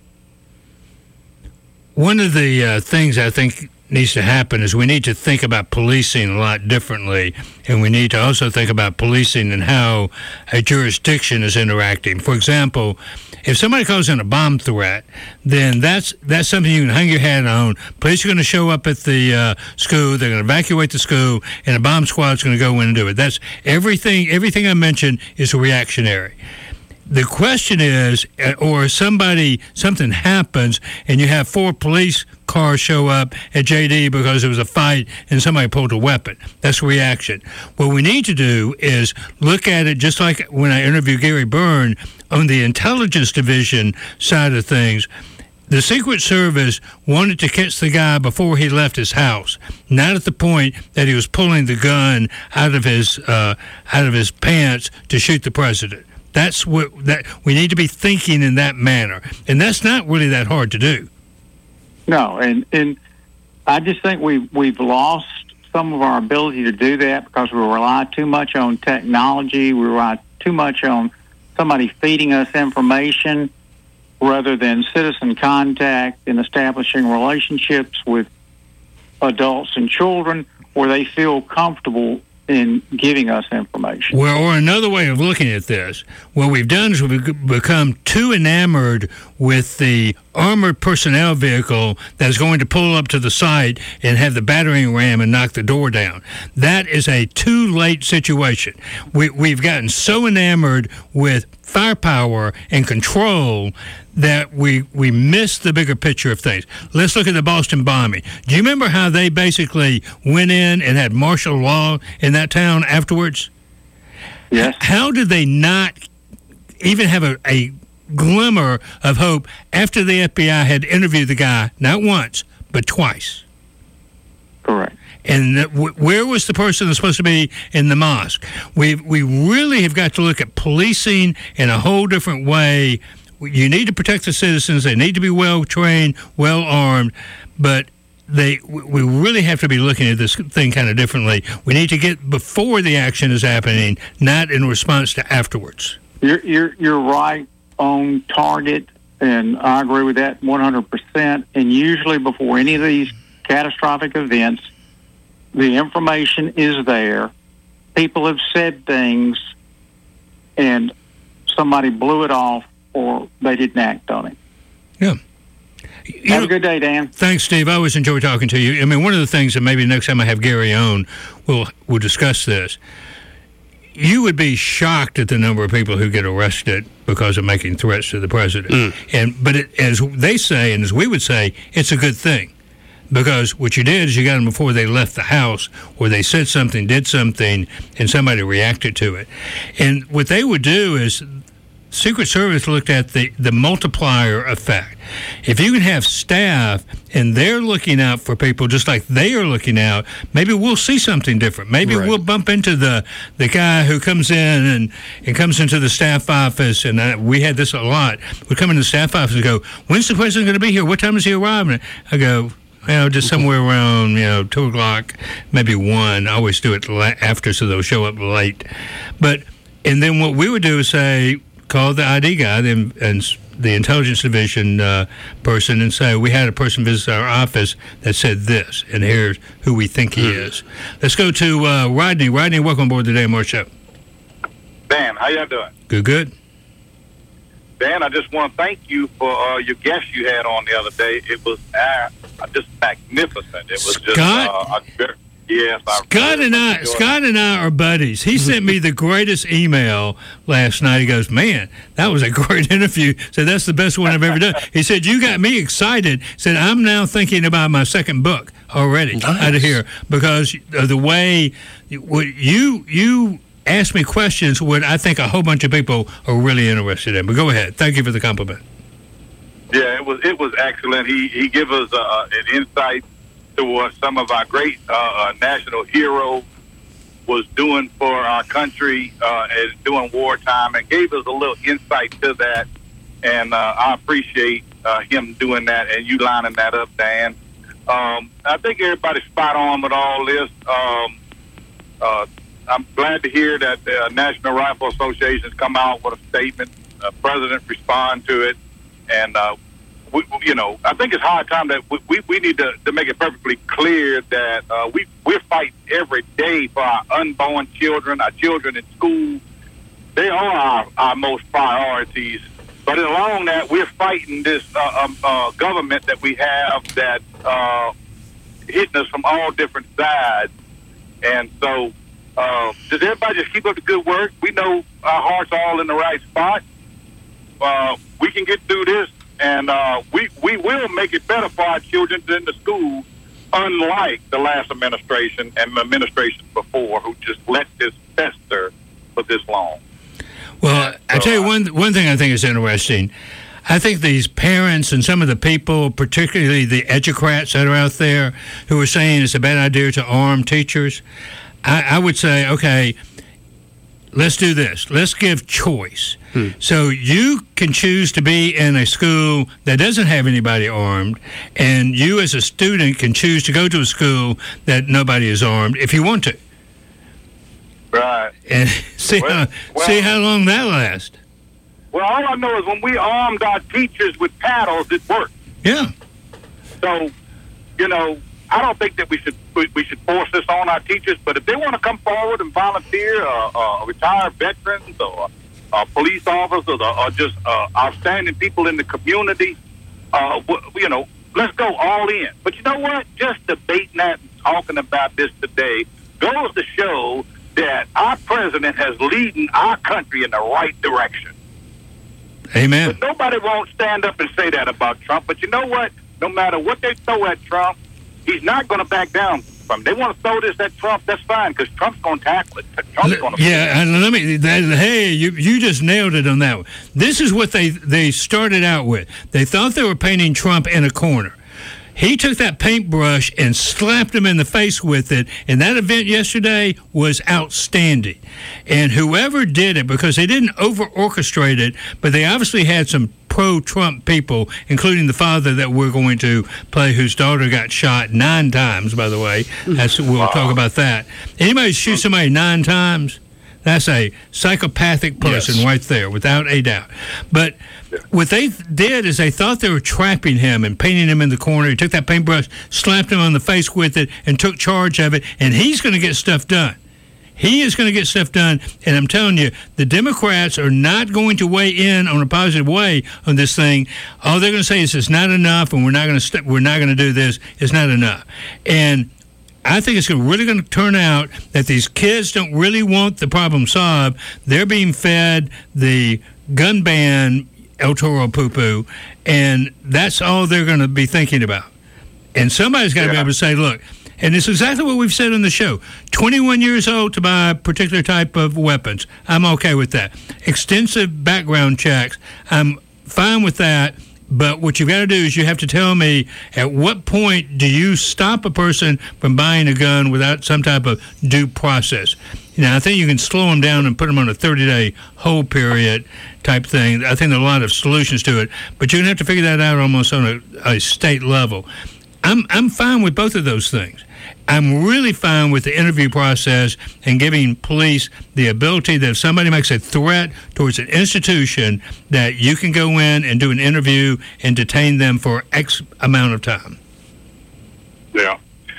One of the uh, things I think needs to happen is we need to think about policing a lot differently, and we need to also think about policing and how a jurisdiction is interacting. For example, if somebody calls in a bomb threat, then that's that's something you can hang your hat on. Police are going to show up at the uh, school. They're going to evacuate the school, and a bomb squad's going to go in and do it. That's everything. Everything I mentioned is reactionary. The question is, or somebody, something happens, and you have four police cars show up at J D because there was a fight and somebody pulled a weapon. That's reaction. What we need to do is look at it just like when I interviewed Gary Byrne on the intelligence division side of things. The Secret Service wanted to catch the guy before he left his house, not at the point that he was pulling the gun out of his uh, out of his pants to shoot the president. That's what that we need to be thinking in that manner, and that's not really that hard to do. No, and and I just think we've we've lost some of our ability to do that because we rely too much on technology. We rely too much on somebody feeding us information rather than citizen contact and establishing relationships with adults and children where they feel comfortable in giving us information. Well, or another way of looking at this, what we've done is we've become too enamored with the armored personnel vehicle that's going to pull up to the site and have the battering ram and knock the door down. That is a too late situation. We, we've gotten so enamored with firepower and control that we we miss the bigger picture of things. Let's look at the Boston bombing. Do you remember how they basically went in and had martial law in that town afterwards? Yes. How did they not even have a, a glimmer of hope after the F B I had interviewed the guy, not once, but twice? Correct. And w- where was the person that's supposed to be in the mosque? We we really have got to look at policing in a whole different way. You need to protect the citizens. They need to be well trained, well armed, but they we really have to be looking at this thing kind of differently. We need to get before the action is happening, not in response to afterwards. You're you're you're right on target, and I agree with that one hundred percent. And usually before any of these catastrophic events, the information is there. People have said things, and somebody blew it off, or they didn't act on it. Yeah. You Have know, a good day, Dan. Thanks, Steve. I always enjoy talking to you. I mean, one of the things that maybe next time I have Gary on, we'll, we'll discuss this. You would be shocked at the number of people who get arrested because of making threats to the president. Mm. And But it, as they say, and as we would say, it's a good thing. Because what you did is you got them before they left the house, or they said something, did something, and somebody reacted to it. And what they would do is Secret Service looked at the, the multiplier effect. If you can have staff and they're looking out for people just like they are looking out, maybe we'll see something different. Maybe right. we'll bump into the, the guy who comes in and, and comes into the staff office, and I, we had this a lot. We come into the staff office and go, when's the president going to be here? What time is he arriving? I go, you know, just somewhere around, you know, two o'clock, maybe one. I always do it after so they'll show up late. But, and then what we would do is say, call the I D guy and, and the intelligence division uh, person and say, we had a person visit our office that said this, and here's who we think he is. Let's go to uh, Rodney. Rodney, welcome aboard the Dan Moore Show. Dan, how y'all doing? Good, good. Dan, I just want to thank you for uh, your guest you had on the other day. It was uh, just magnificent. It was just uh, a very, yes. Scott and I, Scott and I are buddies. He sent me the greatest email last night. He goes, "Man, that was a great interview." Said that's the best one I've ever done. He said, "You got me excited." Said, "I'm now thinking about my second book already nice. out of here because of the way what you you." ask me questions what I think a whole bunch of people are really interested in." But go ahead. Thank you for the compliment. Yeah, it was it was excellent. He he gave us uh, an insight to what some of our great uh, uh, national heroes was doing for our country uh, and doing wartime, and gave us a little insight to that. And uh, I appreciate uh, him doing that and you lining that up, Dan. Um, I think everybody's spot on with all this. Um, uh, I'm glad to hear that the National Rifle Association has come out with a statement. The president respond to it, and uh, we, you know, I think it's hard time that we, we, we need to, to make it perfectly clear that uh, we we're fighting every day for our unborn children, our children in school. They are our, our most priorities. But along that, we're fighting this uh, um, uh, government that we have that uh, hitting us from all different sides, and so. Uh, does everybody just keep up the good work? We know our hearts are all in the right spot. Uh, we can get through this, and uh, we, we will make it better for our children in the school, unlike the last administration and the administration before, who just let this fester for this long. Well, so, I tell you one one thing I think is interesting. I think these parents and some of the people, particularly the educrats that are out there, who are saying it's a bad idea to arm teachers, I, I would say, okay, let's do this. Let's give choice. Hmm. So you can choose to be in a school that doesn't have anybody armed, and you as a student can choose to go to a school that nobody is armed if you want to. Right. And see, well, how, well, see how long that lasts. Well, all I know is when we armed our teachers with paddles, it worked. Yeah. So, you know, I don't think that we should we should force this on our teachers, but if they want to come forward and volunteer, uh, uh, retired veterans or uh, police officers or, or just uh, outstanding people in the community, uh, you know, let's go all in. But you know what? Just debating that and talking about this today goes to show that our president has leading our country in the right direction. Amen. But nobody won't stand up and say that about Trump. But you know what? No matter what they throw at Trump, he's not going to back down from it. They want to throw this at Trump, that's fine, because Trump's going to tackle it. Trump's going to yeah, and let me, that, hey, you you just nailed it on that one. This is what they, they started out with. They thought they were painting Trump in a corner. He took that paintbrush and slapped him in the face with it, and that event yesterday was outstanding. And whoever did it, because they didn't over-orchestrate it, but they obviously had some pro-Trump people, including the father that we're going to play, whose daughter got shot nine times, by the way. That's, we'll wow. talk about that. Anybody shoot somebody nine times, that's a psychopathic person yes. right there, without a doubt. But what they did is they thought they were trapping him and painting him in the corner. He took that paintbrush, slapped him on the face with it, and took charge of it, and he's going to get stuff done. He is going to get stuff done, and I'm telling you, the Democrats are not going to weigh in on a positive way on this thing. All they're going to say is it's not enough, and we're not going to st- we're not going to do this. It's not enough, and I think it's really going to turn out that these kids don't really want the problem solved. They're being fed the gun ban El Toro poo-poo, and that's all they're going to be thinking about. And somebody's got to yeah. be able to say, look, and it's exactly what we've said on the show. twenty-one years old to buy a particular type of weapons. I'm okay with that. Extensive background checks. I'm fine with that. But what you've got to do is you have to tell me at what point do you stop a person from buying a gun without some type of due process. Now, I think you can slow them down and put them on a thirty-day hold period type thing. I think there are a lot of solutions to it. But you're going to have to figure that out almost on a, a state level. I'm I'm fine with both of those things. I'm really fine with the interview process and giving police the ability that if somebody makes a threat towards an institution, that you can go in and do an interview and detain them for X amount of time. Yeah.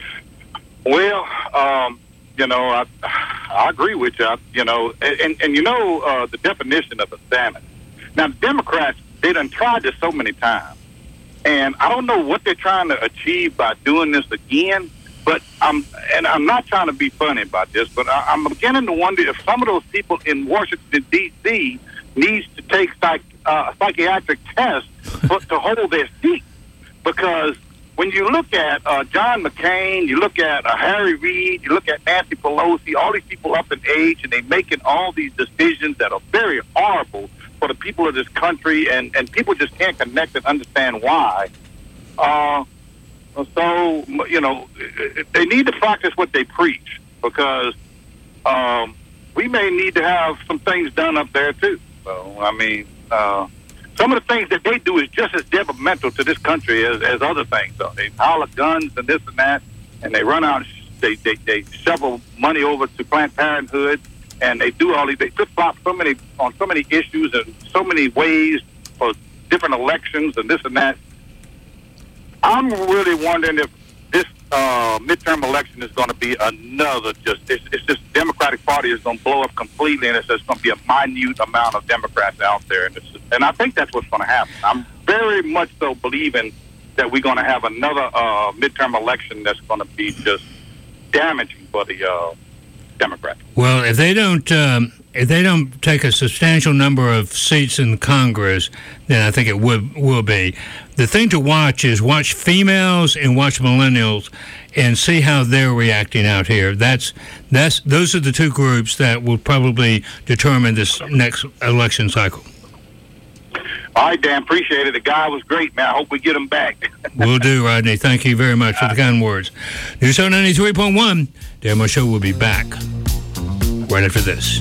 Well, um, you know, I, I agree with you. I, you know, and, and, and you know uh, the definition of insanity. Now, the Democrats, they done tried this so many times. And I don't know what they're trying to achieve by doing this again. But I'm, and I'm not trying to be funny about this, but I, I'm beginning to wonder if some of those people in Washington, D C needs to take psych, uh, psychiatric tests for, to hold their seat. Because when you look at uh, John McCain, you look at uh, Harry Reid, you look at Nancy Pelosi, all these people up in age, and they're making all these decisions that are very horrible for the people of this country, and, and people just can't connect and understand why. Uh, So, you know, they need to practice what they preach, because um, we may need to have some things done up there, too. So, I mean, uh, some of the things that they do is just as detrimental to this country as, as other things. So they pile up guns and this and that, and they run out, they, they, they shovel money over to Planned Parenthood, and they do all these, they flip-flop so many, on so many issues and so many ways for different elections and this and that. I'm really wondering if this uh, midterm election is going to be another just, it's, it's just Democratic Party is going to blow up completely, and it's just going to be a minute amount of Democrats out there. And, it's just, and I think that's what's going to happen. I'm very much so believing that we're going to have another uh, midterm election that's going to be just damaging for the uh, Democrats. Well, if they don't... Um If they don't take a substantial number of seats in Congress, then I think it would will be. The thing to watch is watch females and watch millennials and see how they're reacting out here. That's that's those are the two groups that will probably determine this next election cycle. All right, Dan, appreciate it. The guy was great, man. I hope we get him back. Will do, Rodney. Thank you very much for the kind words. News Talk ninety-three point one, Dan Moore Show will be back right after this.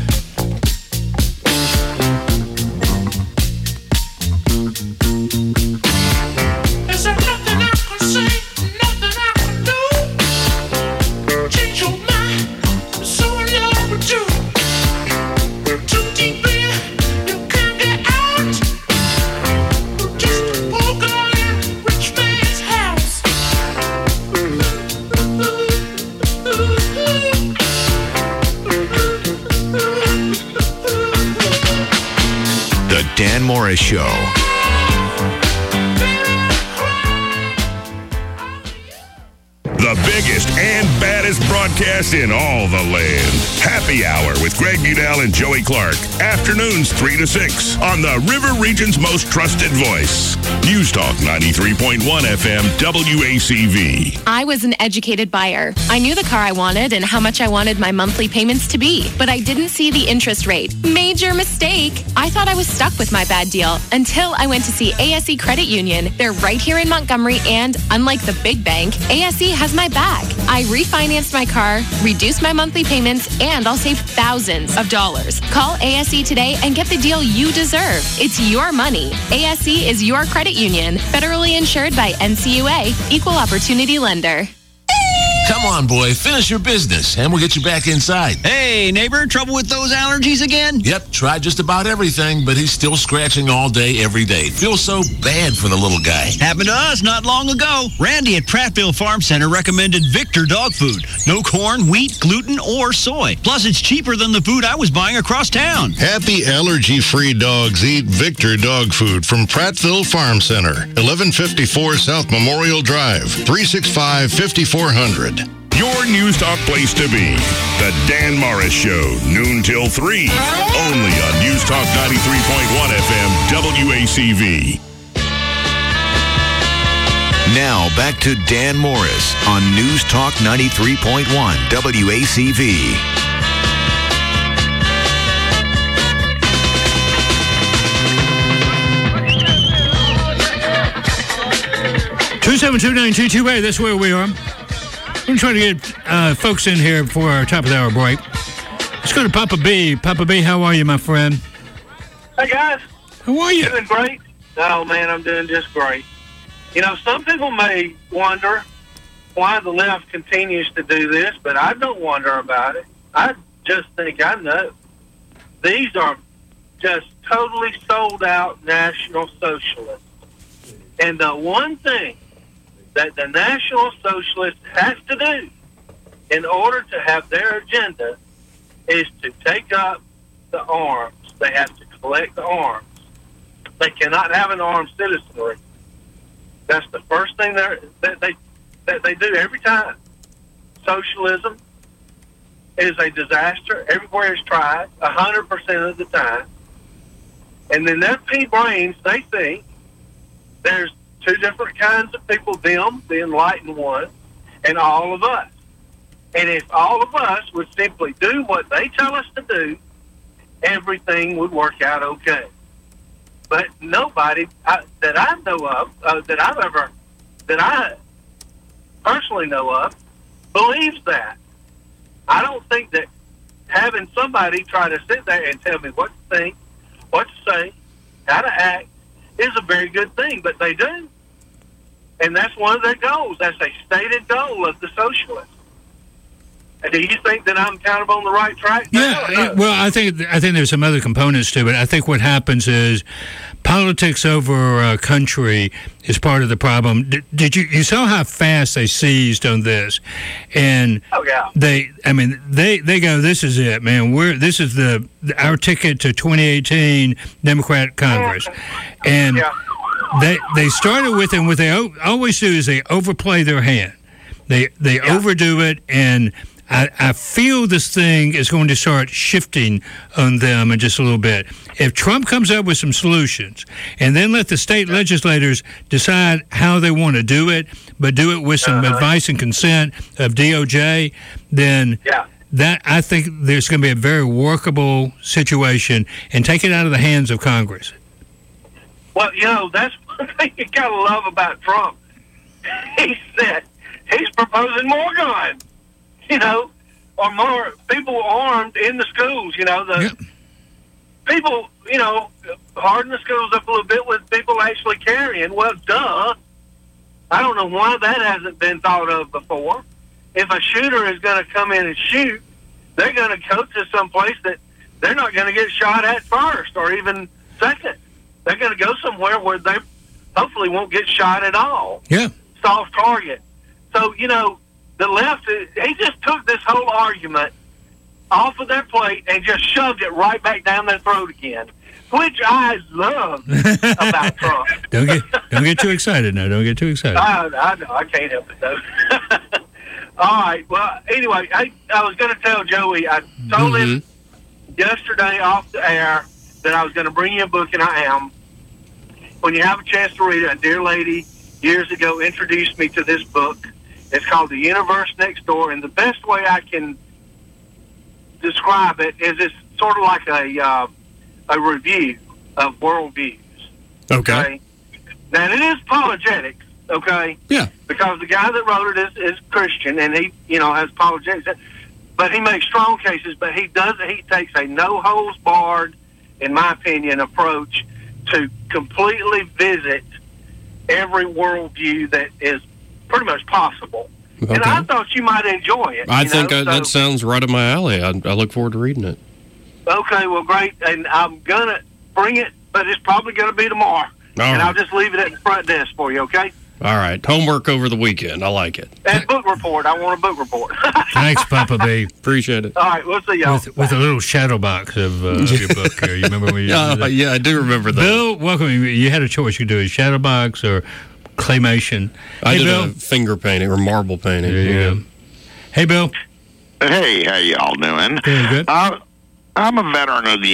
Dan Morris Show. The biggest and baddest broadcast in all the land. Happy Hour with Greg Budell and Joey Clark. Afternoons three to six on the River Region's most trusted voice. News Talk ninety-three point one F M W A C V. I was an educated buyer. I knew the car I wanted and how much I wanted my monthly payments to be, but I didn't see the interest rate. Major mistake. I thought I was stuck with my bad deal until I went to see A S E Credit Union. They're right here in Montgomery, and unlike the big bank, A S E has my back. I refinanced my car, reduced my monthly payments, and I'll save thousands of dollars. Call A S E today and get the deal you deserve. It's your money. A S E is your credit union, federally insured by N C U A, Equal Opportunity Lender. Come on, boy, finish your business, and we'll get you back inside. Hey, neighbor, trouble with those allergies again? Yep, tried just about everything, but he's still scratching all day, every day. Feels so bad for the little guy. Happened to us not long ago. Randy at Prattville Farm Center recommended Victor dog food. No corn, wheat, gluten, or soy. Plus, it's cheaper than the food I was buying across town. Happy allergy-free dogs eat Victor dog food from Prattville Farm Center, eleven fifty-four South Memorial Drive, three six five, five four zero zero. Your News Talk place to be. The Dan Morris Show, noon till three. Only on News Talk ninety-three point one F M W A C V. Now back to Dan Morris on News Talk ninety-three point one W A C V. two seven two nine two two eight, that's where we are. We're trying to get uh, folks in here before our top of the hour break. Let's go to Papa B. Papa B, how are you, my friend? Hey, guys. How are you? Doing great. Oh, man, I'm doing just great. You know, some people may wonder why the left continues to do this, but I don't wonder about it. I just think I know. These are just totally sold-out National Socialists. And the one thing that the National Socialists have to do in order to have their agenda is to take up the arms. They have to collect the arms. They cannot have an armed citizenry. That's the first thing they're, that they that they do every time. Socialism is a disaster. Everywhere it's tried, one hundred percent of the time. And then their pea brains, they think there's two different kinds of people, them, the enlightened one, and all of us. And if all of us would simply do what they tell us to do, everything would work out okay. But nobody I, that I know of, uh, that I've ever, that I personally know of, believes that. I don't think that having somebody try to sit there and tell me what to think, what to say, how to act, is a very good thing, but they do. And that's one of their goals. That's a stated goal of the socialists. And do you think that I'm kind of on the right track? Yeah, yeah, well, I think I think there's some other components to it. I think what happens is politics over a country is part of the problem. Did, did you you saw how fast they seized on this? And oh, yeah. they, I mean, they, they go, this is it, man. We're this is the our ticket to twenty eighteen Democrat Congress, and yeah. they they started with, and what they always do is they overplay their hand. They they yeah. overdo it, and I, I feel this thing is going to start shifting on them in just a little bit. If Trump comes up with some solutions and then let the state legislators decide how they want to do it, but do it with some uh-huh. advice and consent of D O J, then yeah. that I think there's going to be a very workable situation, and take it out of the hands of Congress. Well, you know, that's one thing you got to love about Trump. He said he's proposing more guns. You know, or more people armed in the schools. You know, the yep. people, you know, harden the schools up a little bit with people actually carrying. Well, duh. I don't know why that hasn't been thought of before. If a shooter is going to come in and shoot, they're going to go to some place that they're not going to get shot at first or even second. They're going to go somewhere where they hopefully won't get shot at all. Yeah. Soft target. So, you know, the left, he just took this whole argument off of their plate and just shoved it right back down their throat again, which I love about Trump. Don't get don't get too excited now. Don't get too excited. I, I know. I can't help it, though. All right. Well, anyway, I, I was going to tell Joey, I told mm-hmm. him yesterday off the air that I was going to bring you a book, and I am. When you have a chance to read it, a dear lady years ago introduced me to this book. It's called The Universe Next Door, and the best way I can describe it is it's sort of like a uh, a review of worldviews. Okay. okay. Now, it is apologetics, okay? Yeah. Because the guy that wrote it is, is Christian, and he, you know, has apologetics. But he makes strong cases, but he does he takes a no-holds-barred, in my opinion, approach to completely visit every worldview that is pretty much possible. Okay. And I thought you might enjoy it. I you think know? I, so, that sounds right up my alley. I, I look forward to reading it. Okay, well, great. And I'm going to bring it, but it's probably going to be tomorrow. All and right. I'll just leave it at the front desk for you, okay? All right. Homework over the weekend. I like it. And book report. I want a book report. Thanks, Papa B. Appreciate it. All right, we'll see y'all. With, with a little shadow box of, uh, of your book here. You remember when you uh, did that? Yeah, I do remember that. Bill, welcome. You had a choice. You could do a shadow box or claymation. I hey, did Bill. a finger painting or marble painting. There you yeah. go. Hey, Bill. Hey, how y'all doing? Doing good. Uh, I'm a veteran of the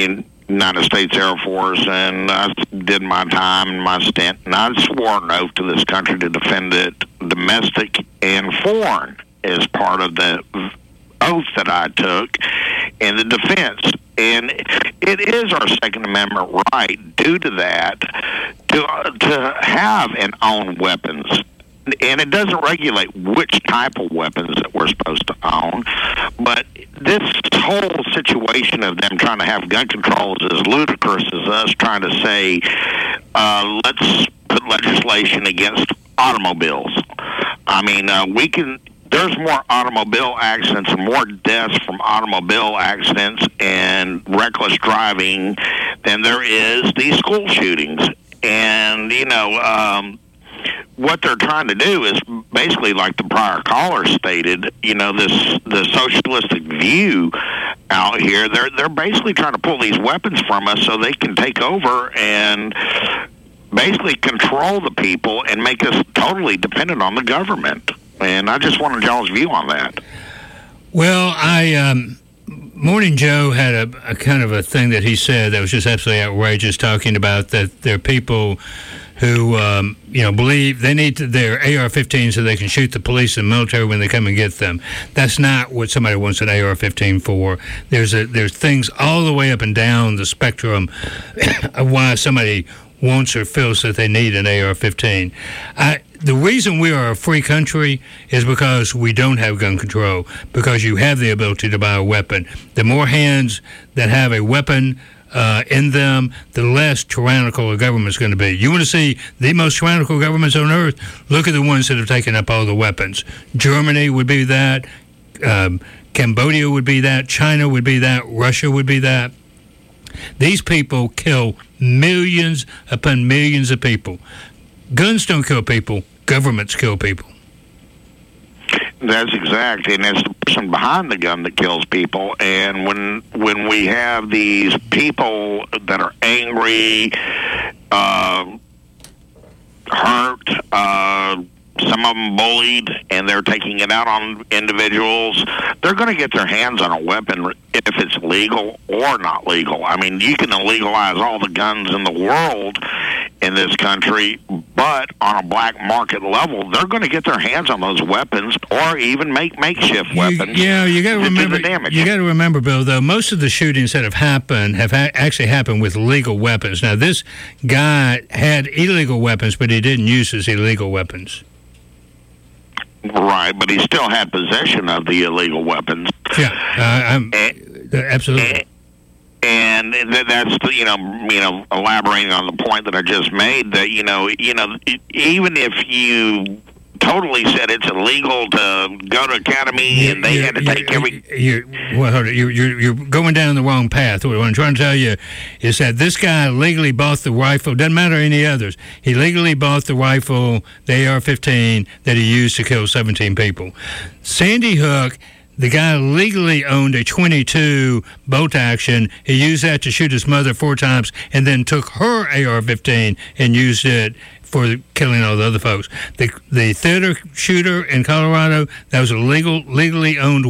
United States Air Force, and I did my time and my stint, and I swore an oath to this country to defend it, domestic and foreign, as part of the oath that I took in the defense. And it is our Second Amendment right, due to that, to uh, to have and own weapons. And it doesn't regulate which type of weapons that we're supposed to own. But this whole situation of them trying to have gun controls is as ludicrous as us trying to say, uh, let's put legislation against automobiles. I mean, uh, we can... There's more automobile accidents and more deaths from automobile accidents and reckless driving than there is these school shootings. And, you know, um, what they're trying to do is basically, like the prior caller stated, you know, this the socialistic view out here. They're they're basically trying to pull these weapons from us so they can take over and basically control the people and make us totally dependent on the government. And I just wanted y'all's view on that. Well, I um, Morning Joe had a, a kind of a thing that he said that was just absolutely outrageous, talking about that there are people who, um, you know, believe they need to, their A R fifteen so they can shoot the police and military when they come and get them. That's not what somebody wants an A R fifteen for. There's a, there's things all the way up and down the spectrum of why somebody wants or feels that they need an A R fifteen. I, the reason we are a free country is because we don't have gun control, because you have the ability to buy a weapon. The more hands that have a weapon uh, in them, the less tyrannical a government's going to be. You want to see the most tyrannical governments on earth? Look at the ones that have taken up all the weapons. Germany would be that. Um, Cambodia would be that. China would be that. Russia would be that. These people kill millions upon millions of people. Guns don't kill people. Governments kill people. That's exact, and it's the person behind the gun that kills people. And when when we have these people that are angry, uh, hurt, uh, some of them bullied, and they're taking it out on individuals, they're going to get their hands on a weapon if it's legal or not legal. I mean, you can legalize all the guns in the world in this country, but on a black market level, they're going to get their hands on those weapons or even make makeshift weapons. You, yeah, you got to remember. The damage. You got to remember, Bill. Though most of the shootings that have happened have ha- actually happened with legal weapons. Now, this guy had illegal weapons, but he didn't use his illegal weapons. Right, but he still had possession of the illegal weapons. Yeah, uh, I'm, and, absolutely. And, and that's the, you know you know elaborating on the point that I just made, that you know you know even if you totally said it's illegal to go to academy you, and they you, had to you, take every you, well, hold on. You're, you're, you're going down the wrong path. What I'm trying to tell you is that this guy legally bought the rifle. Doesn't matter any others. He legally bought the rifle, the A R fifteen, that he used to kill seventeen people. Sandy Hook, the guy legally owned a twenty-two bolt action. He used that to shoot his mother four times and then took her A R fifteen and used it for killing all the other folks. The the theater shooter in Colorado, that was a legal, legally owned